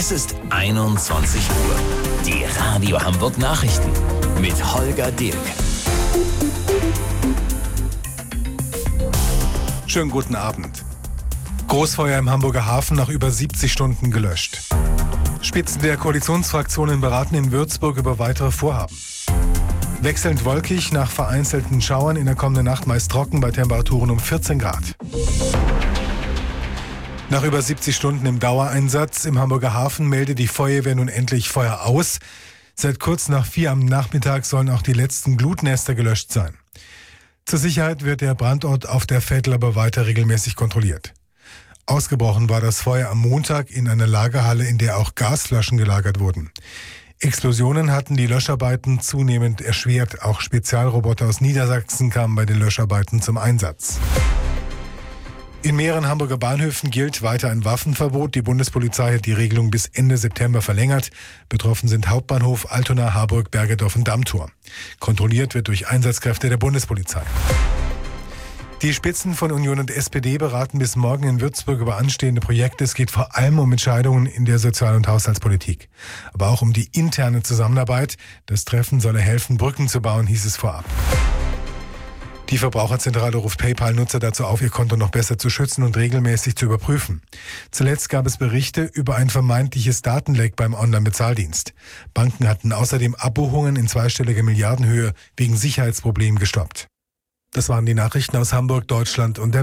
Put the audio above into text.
Es ist 21 Uhr. Die Radio Hamburg Nachrichten mit Holger Dilk. Schönen guten Abend. Großfeuer im Hamburger Hafen nach über 70 Stunden gelöscht. Spitzen der Koalitionsfraktionen beraten in Würzburg über weitere Vorhaben. Wechselnd wolkig, nach vereinzelten Schauern in der kommenden Nacht meist trocken bei Temperaturen um 14 Grad. Nach über 70 Stunden im Dauereinsatz im Hamburger Hafen meldet die Feuerwehr nun endlich Feuer aus. Seit kurz nach 4 am Nachmittag sollen auch die letzten Glutnester gelöscht sein. Zur Sicherheit wird der Brandort auf der Vettel aber weiter regelmäßig kontrolliert. Ausgebrochen war das Feuer am Montag in einer Lagerhalle, in der auch Gasflaschen gelagert wurden. Explosionen hatten die Löscharbeiten zunehmend erschwert. Auch Spezialroboter aus Niedersachsen kamen bei den Löscharbeiten zum Einsatz. In mehreren Hamburger Bahnhöfen gilt weiter ein Waffenverbot. Die Bundespolizei hat die Regelung bis Ende September verlängert. Betroffen sind Hauptbahnhof, Altona, Harburg, Bergedorf und Dammtor. Kontrolliert wird durch Einsatzkräfte der Bundespolizei. Die Spitzen von Union und SPD beraten bis morgen in Würzburg über anstehende Projekte. Es geht vor allem um Entscheidungen in der Sozial- und Haushaltspolitik. Aber auch um die interne Zusammenarbeit. Das Treffen solle helfen, Brücken zu bauen, hieß es vorab. Die Verbraucherzentrale ruft PayPal-Nutzer dazu auf, ihr Konto noch besser zu schützen und regelmäßig zu überprüfen. Zuletzt gab es Berichte über ein vermeintliches Datenleck beim Online-Bezahldienst. Banken hatten außerdem Abbuchungen in zweistelliger Milliardenhöhe wegen Sicherheitsproblemen gestoppt. Das waren die Nachrichten aus Hamburg, Deutschland und der